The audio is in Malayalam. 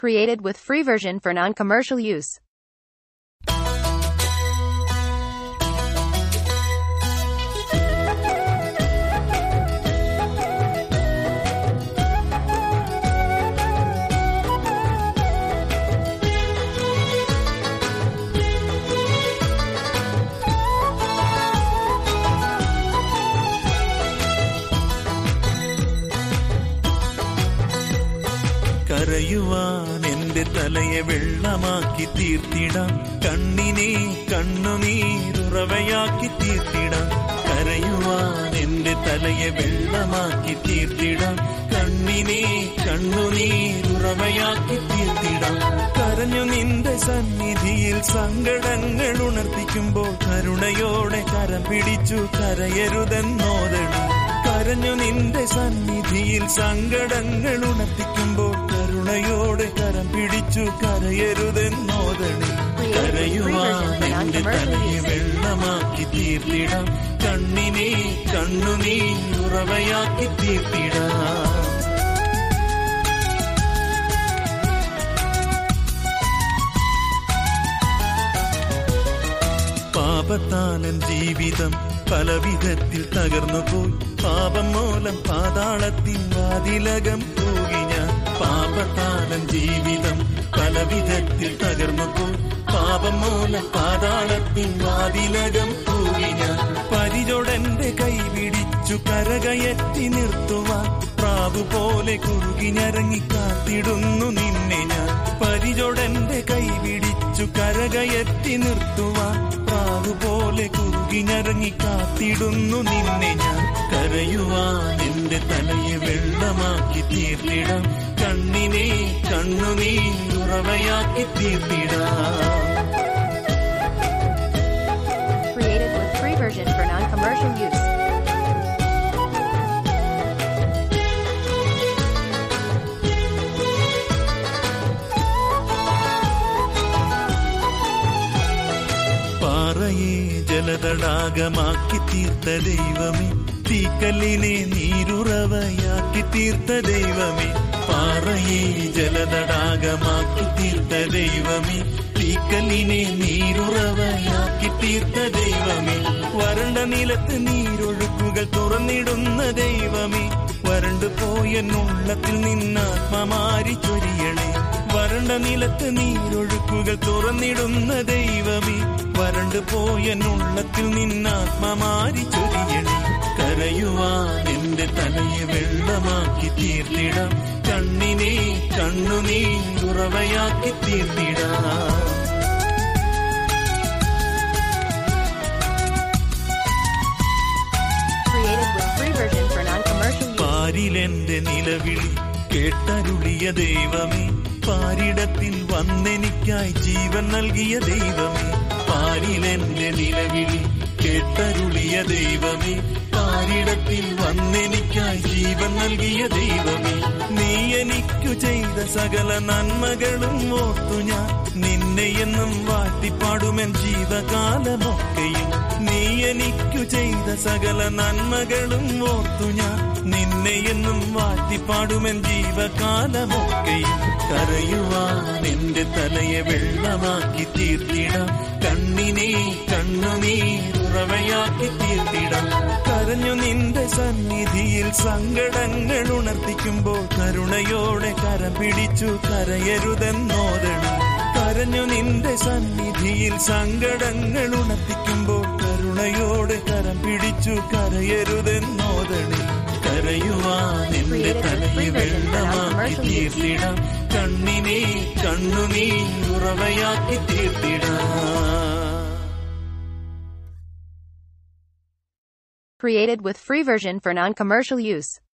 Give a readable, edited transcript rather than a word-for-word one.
Created with free version for non-commercial use. കരയുവാൻ എന്റെ തലയെ വെള്ളമാക്കി തീർത്തിടാം, കണ്ണിനെ കണ്ണുനീരുറവയാക്കി തീർത്തിടാം. കരയുവാൻ എന്റെ തലയെ വെള്ളമാക്കി തീർത്തിടാം, കണ്ണിനെ കണ്ണുനീരുറവയാക്കി തീർത്തിടാം. കരഞ്ഞു നിന്റെ സന്നിധിയിൽ സങ്കടങ്ങൾ ഉണർത്തിക്കുമ്പോൾ കരുണയോടെ കരം പിടിച്ചു കരയരുതെന്നോദണം. കരഞ്ഞു നിന്റെ സന്നിധിയിൽ സങ്കടങ്ങൾ ഉണർത്തിക്കുമ്പോൾ കരുണയോടെ കരം പിടിച്ചു കരയരുതെന്നോദണി. കരയുവാൻ എന്റെ തലയെ വെള്ളമാക്കി തീർത്തിടാം, കണ്ണിനെ കണ്ണുനീരുറവയാക്കി തീർത്തിടാം. പാപത്താലൻ ജീവിതം പലവിധത്തിൽ തകർന്നുപോയി, പാപം മൂലം പാതാളത്തിൻ വാതിലകം പോകി ഞാൻ. പാപത്താലൻ ജീവിതം പലവിധത്തിൽ തകർന്നുപോയി, പാപം മൂലം പാതാളത്തിൻ വാതിലകം പോകി ഞാൻ. പരിചോടന്റെ കൈപിടിച്ചു കരകയറ്റി നിർത്തുവാൻ പ്രാവു പോലെ കുറുകിഞ്ഞരങ്ങി കാത്തിടുന്നു നിന്നെ ഞാൻ. പരിചോടന്റെ കൈപിടിച്ചു കരകയറ്റി നിർത്തുവാൻ പ്രാവു പോലെ കുറുകിഞ്ഞരങ്ങി കാത്തിടുന്നു നിന്നെ ഞാൻ. കരയുവാൻ എന്റെ തലയെ വെള്ളമാക്കി തീർത്തിടാം, കണ്ണിനെ കണ്ണുനീരുറവയാക്കി തീർത്തിടാം. Created with free version for non-commercial use. പാറയെ ജലതടാകമാക്കി തീർത്ത ദൈവമേ, തീക്കല്ലിനെ നീരുറവയാക്കി തീർത്ത ദൈവമേ. പാറയെ ജലതടാകമാക്കി തീർത്ത ദൈവമേ, തീക്കല്ലിനെ നീരുറവയാക്കി തീർത്ത ദൈവമേ. വരണ്ട നിലത്ത് നീരൊഴുക്കുകൾ തുറന്നിടുന്ന ദൈവമേ, വരണ്ടു പോയെന്നുള്ളത്തിൽ നിന്നാത്മമാരി ചൊരിയണേ. വരണ്ട നിലത്ത് നീരൊഴുക്കുകൾ തുറന്നിടുന്ന ദൈവമേ, വരണ്ടു പോയെന്നുള്ളത്തിൽ നിന്നാത്മമാരി ചൊരിയണേ. കരയുവാൻ എന്റെ തലയെ വെള്ളമാക്കി തീർത്തിടാം, കണ്ണിനെ കണ്ണുനീരുറവയാക്കി തീർത്തിടാം. Created with free version for non-commercial use. പാരിലെന്റെ നിലവിളി കേട്ടരുളിയ ദൈവമേ, പാരിടത്തിൽ വന്നെനിക്കായി ജീവൻ നൽകിയ ദൈവമേ. പാരിലെന്റെ നിലവിളി കേട്ടരുളിയ ദൈവമേ, പാരിടത്തിൽ വന്നെനിക്കായി ജീവൻ നൽകിയ ദൈവമേ. നീ എനിക്കു ചെയ്ത സകല നന്മകളും ഓർത്തു ഞാൻ നിന്നെ എന്നും വാഴ്ത്തിപ്പാടുമെൻ ജീവകാലമൊക്കെയും. നീ എനിക്കു ചെയ്ത സകല നന്മകളും ഓർത്തു ഞാൻ നിന്നെ എന്നും വാഴ്ത്തിപ്പാടുമെൻ ജീവകാലമൊക്കെയും. കരയുവാൻ എന്റെ തലയെ വെള്ളമാക്കി തീർത്തിടാം, കണ്ണിനെ കണ്ണുനീരുറവയാക്കി തീർത്തിടാം. കരഞ്ഞു നിന്റെ സന്നിധിയിൽ സങ്കടങ്ങൾ ഉണർത്തിക്കുമ്പോൾ കരുണയോടെ കരം പിടിച്ചു കരയരുതെന്നോദണം. കരഞ്ഞു നിന്റെ സന്നിധിയിൽ സങ്കടങ്ങൾ ഉണർത്തിക്കുമ്പോൾ കരുണയോടെ കരം പിടിച്ചു കരയരുതെന്നോദണി. കരയുവാൻ എന്റെ തലയെ വെള്ളമാക്കി തീർത്തിടാം, കണ്ണിനെ കണ്ണുനീരുറവയാക്കി തീർത്തിടാം. Created with free version for non-commercial use.